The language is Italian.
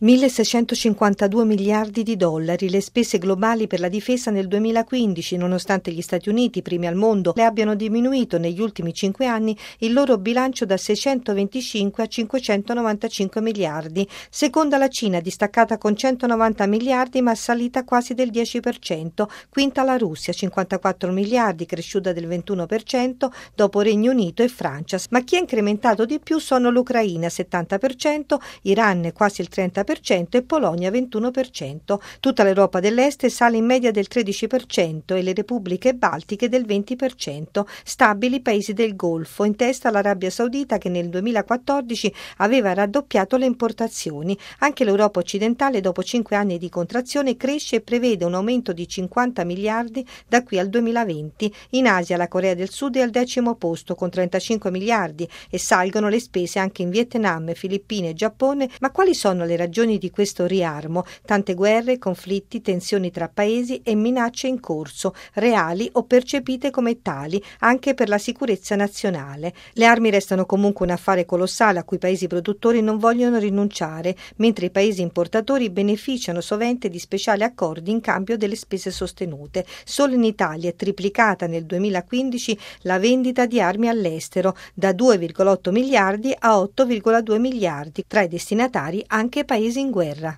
1.652 miliardi di dollari le spese globali per la difesa nel 2015, nonostante gli Stati Uniti, primi al mondo, le abbiano diminuito negli ultimi 5 anni il loro bilancio da 625 a 595 miliardi. Seconda la Cina, distaccata con 190 miliardi ma salita quasi del 10%. Quinta la Russia, 54 miliardi, cresciuta del 21%, dopo Regno Unito e Francia. Ma chi ha incrementato di più sono l'Ucraina, 70%, Iran quasi il 30%, e Polonia 21%. Tutta l'Europa dell'Est sale in media del 13% e le repubbliche baltiche del 20%. Stabili paesi del Golfo, in testa l'Arabia Saudita che nel 2014 aveva raddoppiato le importazioni. Anche l'Europa occidentale dopo 5 anni di contrazione cresce e prevede un aumento di 50 miliardi da qui al 2020. In Asia la Corea del Sud è al 10° posto con 35 miliardi e salgono le spese anche in Vietnam, Filippine e Giappone. Ma quali sono le ragioni di questo riarmo? Tante guerre, conflitti, tensioni tra paesi e minacce in corso, reali o percepite come tali, anche per la sicurezza nazionale. Le armi restano comunque un affare colossale a cui i paesi produttori non vogliono rinunciare, mentre i paesi importatori beneficiano sovente di speciali accordi in cambio delle spese sostenute. Solo in Italia è triplicata nel 2015 la vendita di armi all'estero, da 2,8 miliardi a 8,2 miliardi, tra i destinatari anche paesi in guerra.